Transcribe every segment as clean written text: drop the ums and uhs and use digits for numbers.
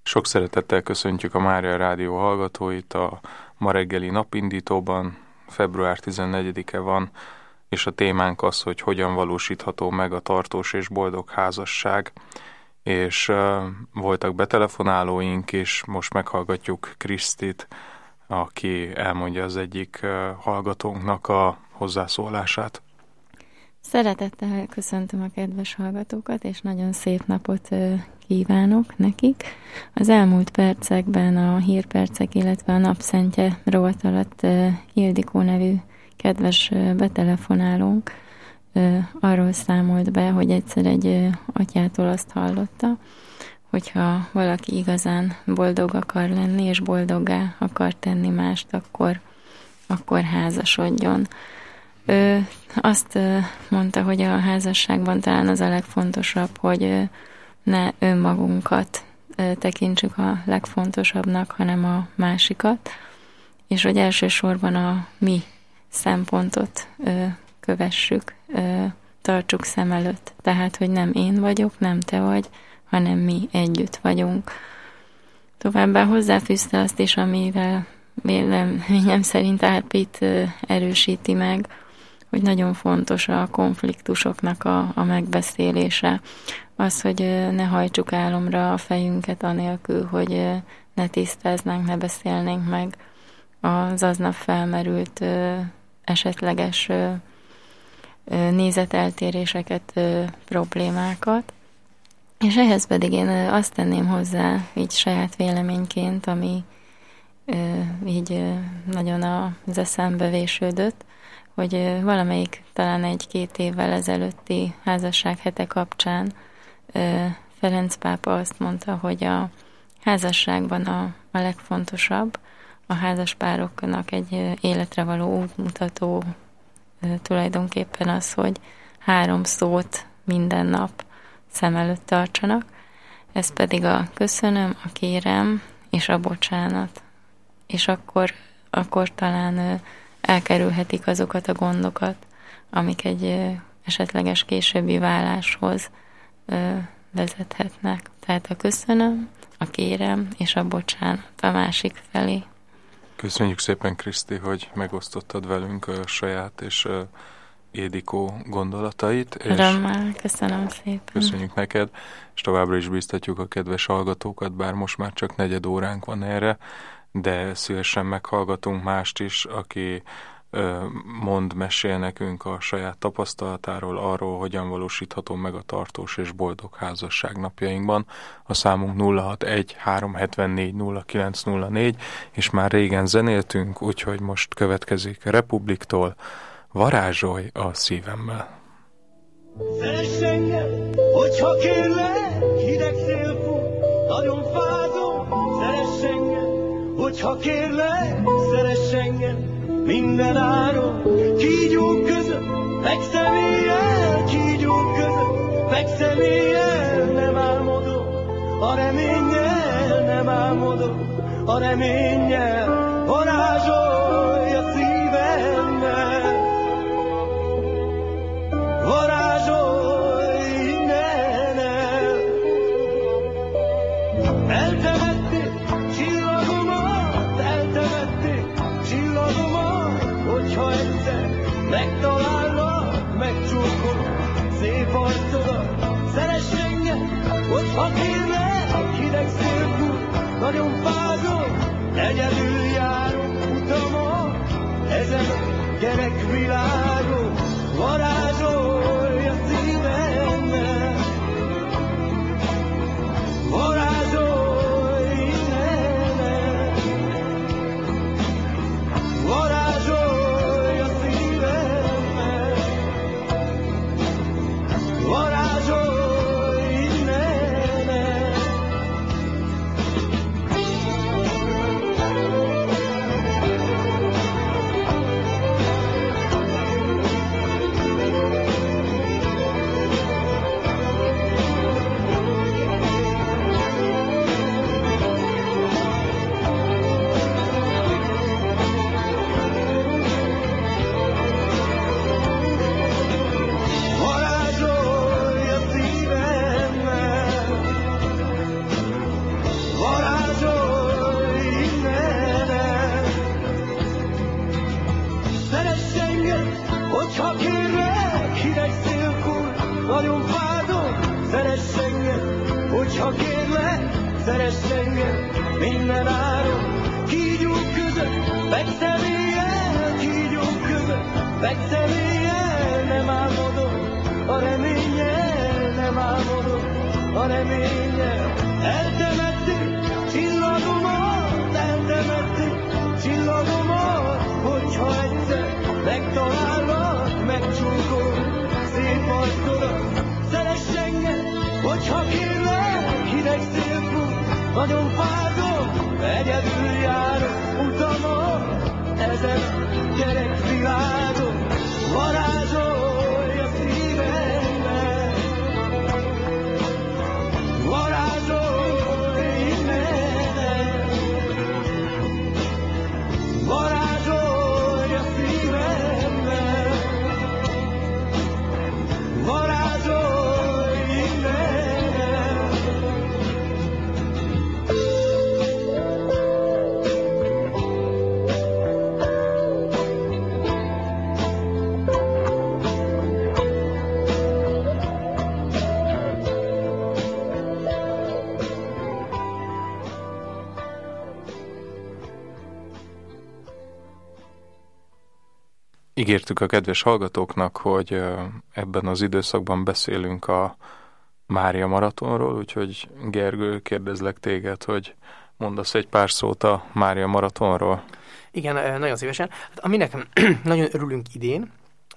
Sok szeretettel köszöntjük a Mária Rádió hallgatóit a ma reggeli napindítóban. Február 14-e van, és a témánk az, hogy hogyan valósítható meg a tartós és boldog házasság. És voltak betelefonálóink, és most meghallgatjuk Krisztit, aki elmondja az egyik hallgatónknak a hozzászólását. Szeretettel köszöntöm a kedves hallgatókat, és nagyon szép napot kívánok nekik. Az elmúlt percekben a hírpercek, illetve a napszentje rovat alatt Ildikó nevű kedves betelefonálónk arról számolt be, hogy egyszer egy atyától azt hallotta, hogyha valaki igazán boldog akar lenni, és boldoggá akar tenni mást, akkor házasodjon. Azt mondta, hogy a házasságban talán az a legfontosabb, hogy ne önmagunkat tekintsük a legfontosabbnak, hanem a másikat, és hogy elsősorban a mi szempontot kövessük, tartsuk szem előtt. Tehát, hogy nem én vagyok, nem te vagy, hanem mi együtt vagyunk. Továbbá hozzáfűzte azt is, amivel véleményem szerint Árpit erősíti meg, hogy nagyon fontos a konfliktusoknak a megbeszélése. Az, hogy ne hajtsuk álomra a fejünket anélkül, hogy ne tisztáznánk, ne beszélnénk meg az aznap felmerült esetleges nézeteltéréseket, problémákat. És ehhez pedig én azt tenném hozzá, így saját véleményként, ami így nagyon az eszembe vésődött, hogy valamelyik talán 1-2 évvel ezelőtti házassághete kapcsán Ferenc pápa azt mondta, hogy a házasságban a legfontosabb a házaspároknak egy életre való útmutató tulajdonképpen az, hogy 3 szót minden nap szem előtt tartsanak, ez pedig a köszönöm, a kérem és a bocsánat. És akkor talán elkerülhetik azokat a gondokat, amik egy esetleges későbbi váláshoz vezethetnek. Tehát a köszönöm, a kérem és a bocsánat a másik felé. Köszönjük szépen, Kriszti, hogy megosztottad velünk a saját és Ildikó gondolatait. Örömmel, köszönöm szépen. Köszönjük neked, és továbbra is bíztatjuk a kedves hallgatókat, bár most már csak 4 óránk van erre, de szívesen meghallgatunk mást is, aki mesél nekünk a saját tapasztalatáról, arról, hogyan valósítható meg a tartós és boldog házasság napjainkban. A számunk 061-374-0904, és már régen zenéltünk, úgyhogy most következik a Republiktól Varázsolj a szívemmel. Szeress engem, hogyha kérlek, hideg szél fúj, nagyon fázom. Szeress engem, hogyha kérlek, szeress engem, minden áron. Kígyók között, fekszem éjjel, kígyók között, fekszem éjjel, nem álmodom, a reménnyel, nem álmodom, a reménnyel, varázsolj a szívemmel, varázsolj innen el. Eltemették csillagomat, hogyha egyszer megtalállak, megcsókolom szép arcodat. Szeress engem, hogyha kérlek, hideg szél fúj, nagyon fázom, egyedül járok utamon, ezen a gyerekvilágon, varázsolj a szívemmel, varázsolj innen el, varázsolj a szívemmel, varázsolj innen el. meg, szeress engem minden áron. Kígyók között, fekszem éjjel, kígyók között, fekszem éjjel, nem álmodom, a reménnyel, nem álmodom, a reménnyel. Eltemették csillagomat, hogyha egyszer megtalállak, megcsókolom szép arcodat. Szeress engem, hogyha kérlek, hideg szél fúj, nagyon fázom, egyedül járok utamon, ezen a gyerekvilágon, varázsolj a szívemben, varázsolj innen, varázsolj a szívemben, varázsolj innen. Ígértük a kedves hallgatóknak, hogy ebben az időszakban beszélünk a Mária Maratonról, úgyhogy Gergő, kérdezlek téged, hogy mondasz egy pár szót a Mária Maratonról. Igen, nagyon szívesen. Hát, ami nekem nagyon örülünk idén,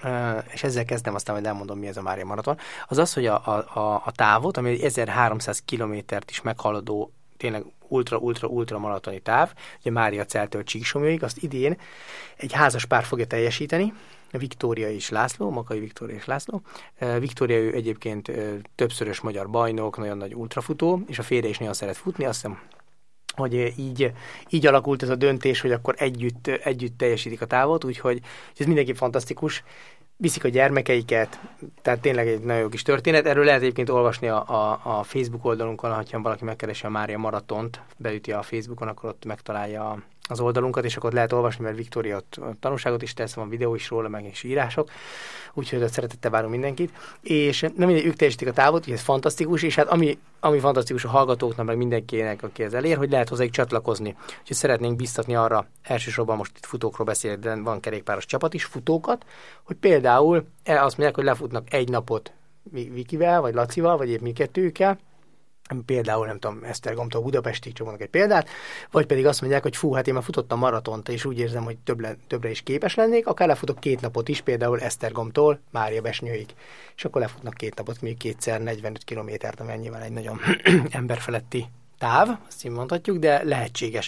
és ezzel kezdem, aztán majd elmondom, mi ez a Mária Maraton, az az, hogy a távot, ami egy 1300 kilométert is meghaladó, tényleg ultra maratoni táv, ugye Mária Celtől Csíksomlyóig, azt idén egy házas pár fogja teljesíteni, Viktória és László, Makai Viktória és László. Viktória ő egyébként többszörös magyar bajnok, nagyon nagy ultrafutó, és a férje is nagyon szeret futni, azt hiszem, hogy így alakult ez a döntés, hogy akkor együtt teljesítik a távot, úgyhogy ez mindenki fantasztikus. Viszik a gyermekeiket, tehát tényleg egy nagyon jó kis történet. Erről lehet egyébként olvasni a Facebook oldalunkon, ha valaki megkeresi a Mária Maratont, beüti a Facebookon, akkor ott megtalálja az oldalunkat, és akkor ott lehet olvasni, mert Viktória ott tanulságot is tesz, van videó is róla, meg is írások, úgyhogy ott szeretettel várunk mindenkit. És nem mindegy, ők teljesítik a távot, úgyhogy ez fantasztikus, és hát ami fantasztikus a hallgatóknak, meg mindenkinek, aki ez elér, hogy lehet hozzájuk csatlakozni. Úgyhogy szeretnénk biztatni arra, elsősorban most itt futókról beszél, de van kerékpáros csapat is, futókat, hogy például azt mondják, hogy lefutnak egy napot Vikivel, vagy Lacival, vagy épp mi kettőkkel, például, nem tudom, Esztergomtól Budapestig, csak mondok egy példát, vagy pedig azt mondják, hogy fú, hát én már futottam maratont, és úgy érzem, hogy többre is képes lennék, akár lefutok 2 napot is, például Esztergomtól Máriabesnyőig, és akkor lefutnak 2 napot, mondjuk kétszer 45 kilométert, ami nyilván egy nagyon emberfeletti táv, azt így mondhatjuk, de lehetséges.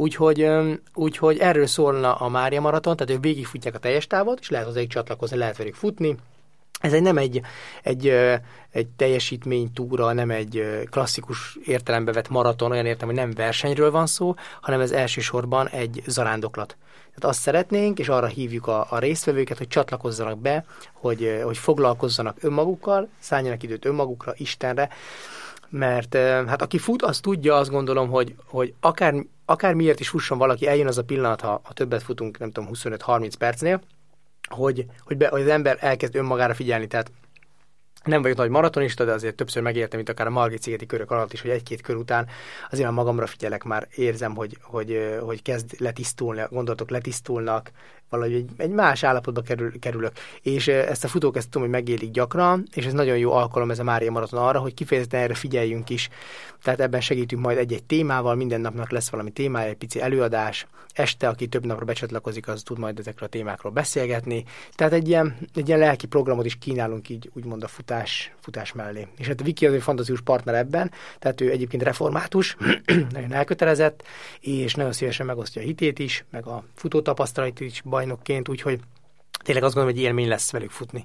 Úgyhogy erről szólna a Mária Maraton, tehát ők végigfutják a teljes távot, és lehet hozzájuk csatlakozni, lehet velük futni. Ez nem egy teljesítménytúra, nem egy klasszikus értelembe vett maraton, olyan értem, hogy nem versenyről van szó, hanem ez elsősorban egy zarándoklat. Tehát azt szeretnénk, és arra hívjuk a résztvevőket, hogy csatlakozzanak be, hogy foglalkozzanak önmagukkal, szálljanak időt önmagukra, Istenre, mert hát aki fut, azt tudja, azt gondolom, hogy akár miért is fusson valaki, eljön az a pillanat, ha többet futunk, nem tudom, 25-30 percnél, hogy az ember elkezd önmagára figyelni, tehát nem vagyok nagy maratonista, de azért többször megértem itt akár a Margit-szigeti körök alatt is, hogy 1-2 kör után azért már magamra figyelek, már érzem, hogy kezd letisztulni, a gondolatok letisztulnak, valahogy egy más állapotba kerülök. És ezt a futók ezt tudom, hogy megélik gyakran, és ez nagyon jó alkalom ez a Mária Maraton arra, hogy kifejezetten erre figyeljünk is. Tehát ebben segítünk majd egy-egy témával, minden napnak lesz valami témája, egy pici előadás. Este, aki több napra becsatlakozik, az tud majd ezekről a témákról beszélgetni. Tehát egy ilyen lelki programot is kínálunk így úgymond a futás mellé. És hát Viki az egy fantasztikus partner ebben, tehát ő egyébként református, nagyon elkötelezett, és nagyon szívesen megosztja a hitét is, meg a futótapasztalatit is bajnokként, úgyhogy tényleg azt gondolom, hogy élmény lesz velük futni.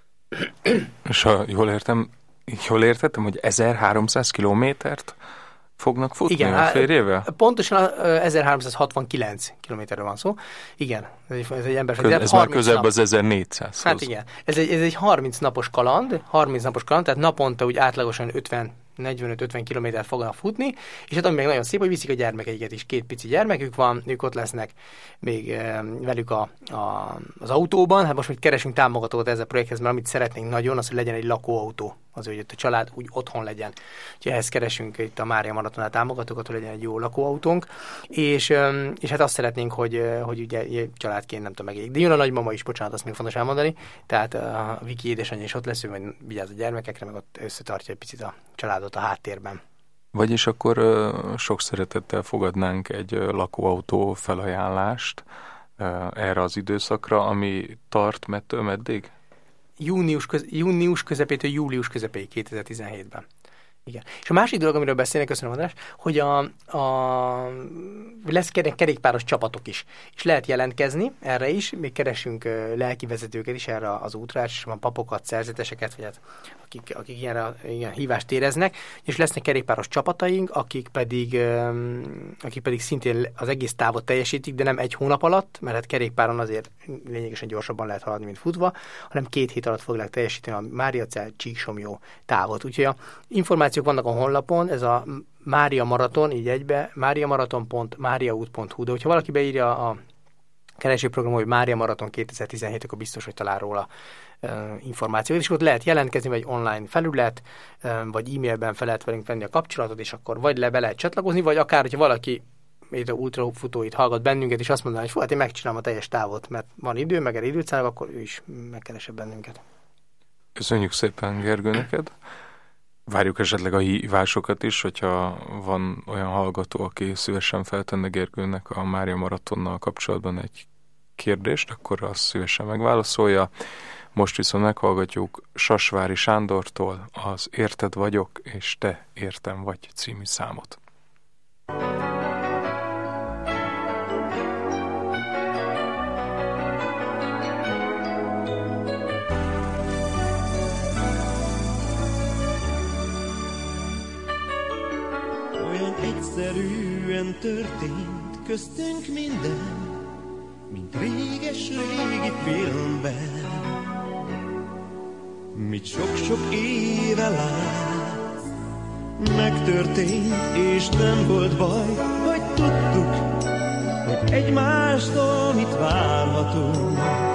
És ha jól értettem, hogy 1300 kilométert fognak futni. Igen, a férjével? Pontosan 1369 kilométerről van szó. Igen, ez egy emberfeletti. Ez már közelebb az 1400. Hát igen, ez egy 30 napos kaland, tehát naponta úgy átlagosan 45-50 kilométert fognak futni, és hát ami meg nagyon szép, hogy viszik a gyermekeiket is, 2 pici gyermekük van, ők ott lesznek még velük az autóban, hát most még keresünk támogatót ezzel a projekthez, mert amit szeretnénk nagyon, az, hogy legyen egy lakóautó az, hogy a család úgy otthon legyen. Úgyhogy ehhez keresünk itt a Mária Maratonál támogatókat, hogy legyen egy jó lakóautónk, és hát azt szeretnénk, hogy ugye családként nem tudom megéljük. De jön a nagymama is, bocsánat, azt még fontos elmondani, tehát a Viki édesanyja is ott lesz, ő majd vigyáz a gyermekekre, meg ott összetartja egy picit a családot a háttérben. Vagyis akkor sok szeretettel fogadnánk egy lakóautó felajánlást erre az időszakra, ami tart mettől meddig? Június közepétől július közepéig 2017-ben. Igen. És a másik dolog, amiről beszélnek, köszönöm András, hogy lesz kerékpáros csapatok is. És lehet jelentkezni erre is, még keresünk lelkivezetőket is erre az útra, és van papokat, szerzeteseket, vagy hát, akik ilyen hívást éreznek, és lesznek kerékpáros csapataink, akik pedig szintén az egész távot teljesítik, de nem egy hónap alatt, mert hát kerékpáron azért lényegesen gyorsabban lehet haladni, mint futva, hanem 2 hét alatt fogják teljesíteni a Máriacell Csíksomlyó távot. Úgyhogy a információk vannak a honlapon, ez a Mária Maraton, így egybe, mariamaraton.mariaút.hu, de hogyha valaki beírja a keresőprogram, hogy Mária Maraton 2017, akkor biztos, hogy talál róla információt, és ott lehet jelentkezni, vagy online felület, vagy e-mailben fel lehet velünk venni a kapcsolatot, és akkor vagy be lehet csatlakozni, vagy akár, hogyha valaki a ultrafutóit hallgat bennünket, és azt mondaná, hogy hát én megcsinálom a teljes távot, mert van idő, meg időt szállok, akkor ő is megkeresett bennünket. Köszönjük szépen, Gergő, neked. Várjuk esetleg a hívásokat is, hogyha van olyan hallgató, aki szívesen feltenne Gergőnek a Mária Maratonnal kapcsolatban egy kérdést, akkor azt szívesen megválaszolja. Most viszont meghallgatjuk Sasvári Sándortól az Érted vagyok, és te értem vagy című számot. Egyszerűen történt köztünk minden, mint réges-régi filmben. Mit sok-sok éve látsz, megtörtént, és nem volt baj, hogy tudtuk, hogy egymástól mit várhatunk.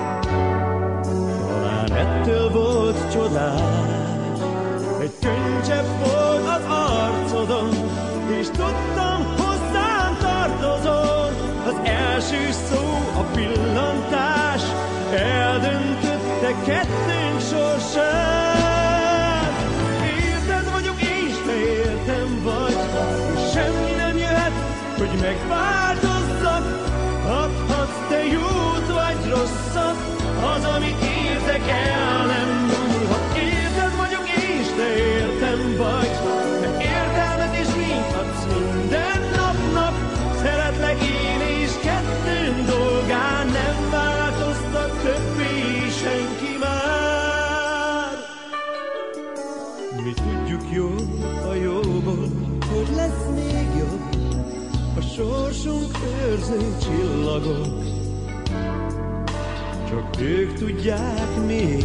Talán ettől volt csodás, egy könycsepp volt az arcodon, és tudtam, hozzám tartozol. Az első szó, a pillantás eldöntötte kettőnk sorsát. Érted vagyok, és te értem vagy, és semmi nem jöhet, hogy megváltozzak. Adhatsz te jót vagy rosszat, az, amit érzek, el nem múlhat. Érted vagyok, és te értem vagy, te értelmet és mint adsz minden napnak. Szeretlek én és kettőnk dolgán nem változtat többé senki már. Mi tudjuk jól a jóból, hogy lesz még jobb, a sorsunk őrző csillagok. Csak ők tudják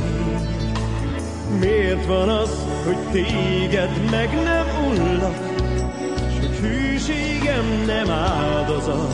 miért van az, hogy téged meg nem ullak, s hogy hűségem nem áldozat,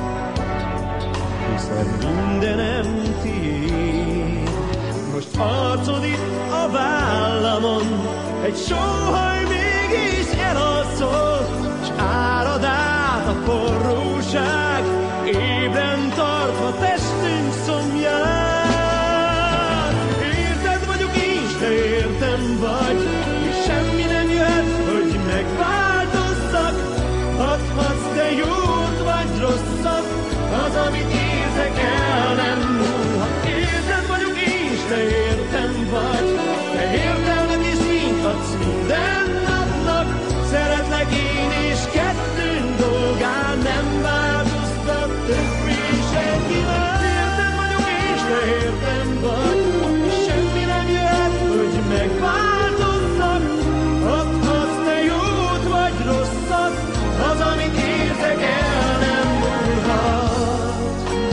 hiszen mindenem tiéd. Most arcod itt a vállamon, egy sóhaj mégis elalszol, s árad át a forróság, ébren tartva testünk szomját. Érted vagyok, és te értem vagy, és semmi nem jöhet, hogy megváltozzak. Adhatsz te jót vagy rosszat, az, amit érzek, el nem múlhat. Érted vagyok, és te értem vagy, te értelmet és mint adsz minden napnak. Szeretlek én és kettőnk dolgán nem változtat többé senki már. Érted vagyok, és te értem vagy, és semmi nem jöhet, hogy megváltozzak. Adhatsz te jót vagy rosszat, az, amit érzek, el nem múlhat.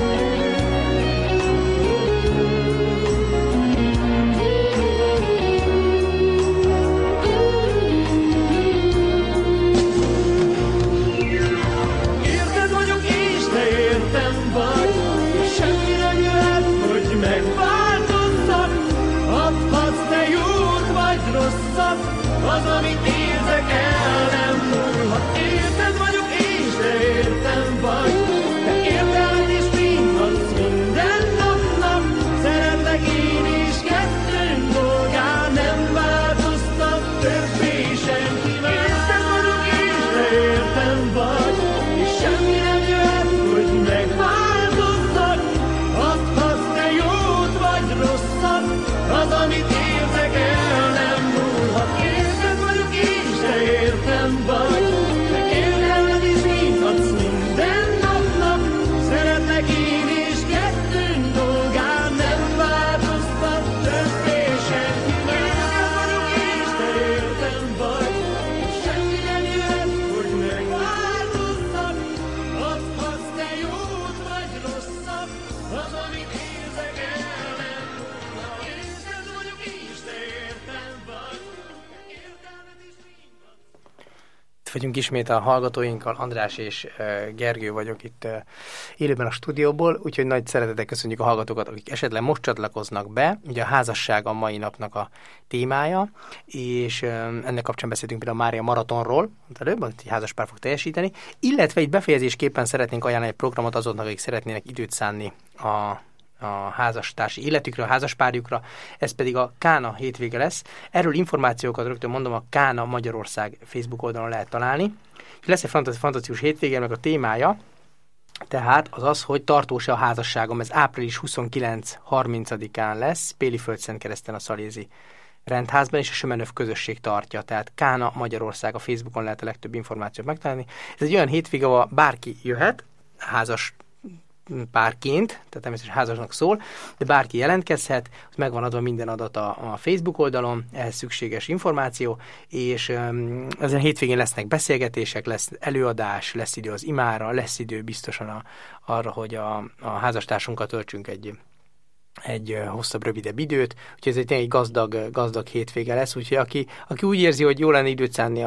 értem vagy, és semmi nem jöhet, hogy megváltozzak. Adhatsz te jót vagy rosszat, az, amit érzek, el nem múlhat. Érted vagyok és te értem vagy, te értelmed is mint adsz minden napnak. Szeretlek én és kettőnk dolgán nem változtat többé senki. Érted vagyok és te értem vagy, és semmi nem jöhet, hogy megváltozzak. Adhatsz te jót vagy rosszat, az, amit érzek, el nem múlhat. Érted vagyok és te értem vagy, értelmed is mint adsz. Itt vagyunk ismét a hallgatóinkkal, András és Gergő vagyok itt élőben a stúdióból, úgyhogy nagy szeretettel köszönjük a hallgatókat, akik esetleg most csatlakoznak be. Ugye a házasság a mai napnak a témája, és ennek kapcsán beszéltünk például a Mária Maratonról, előbb, amit egy házaspár fog teljesíteni, illetve egy befejezésképpen szeretnénk ajánlani egy programot azoknak, akik szeretnének időt szánni a házastársi életükre, a házaspárjukra, ez pedig a Kána hétvége lesz. Erről információkat rögtön mondom, a Kána Magyarország Facebook oldalon lehet találni. Lesz egy fantasztikus hétvége, meg a témája, tehát az, hogy tartós-e a házasságom, ez április 29-30-án lesz, Péliföldszentkereszten a Szalézi rendházban, és a Sömenöv közösség tartja, tehát Kána Magyarország, a Facebookon lehet a legtöbb információt megtalálni. Ez egy olyan hétvége, ahol bárki jöhet, házas párként, tehát természetesen házasnak szól, de bárki jelentkezhet, megvan adva minden adat a Facebook oldalon, ehhez szükséges információ, és ezen a hétvégén lesznek beszélgetések, lesz előadás, lesz idő az imára, lesz idő biztosan arra, hogy a házastársunkat töltsünk egy hosszabb, rövidebb időt, úgyhogy ez egy gazdag hétvége lesz, úgyhogy aki úgy érzi, hogy jó lenne időt szánni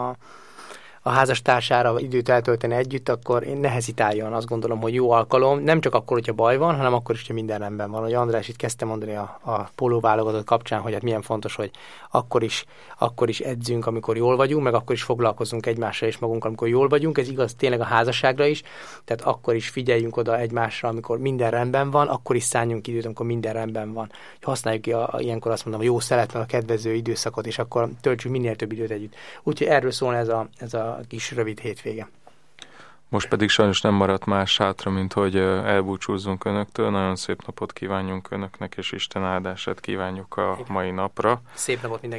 a házastársára időt eltölteni együtt, akkor én ne hezitáljon, azt gondolom, hogy jó alkalom, nem csak akkor, hogyha baj van, hanem akkor is, hogyha minden rendben van. Hogy András itt kezdte mondani a pólóválogatott kapcsán, hogy hát milyen fontos, hogy akkor is edzünk, amikor jól vagyunk, meg akkor is foglalkozunk egymással és magunkkal, amikor jól vagyunk. Ez igaz tényleg a házasságra is, tehát akkor is figyeljünk oda egymásra, amikor minden rendben van, akkor is szálljunk időt, amikor minden rendben van. Használjuk ki ilyenkor azt mondom, a jó szeretlen, a kedvező időszakot, és akkor töltsünk minél több időt együtt. Úgyhogy erről szól ez a kis rövid hétvége. Most pedig sajnos nem maradt más hátra, mint hogy elbúcsúzzunk önöktől. Nagyon szép napot kívánjunk önöknek, és Isten áldását kívánjuk a mai napra. Szép napot mindenkinek!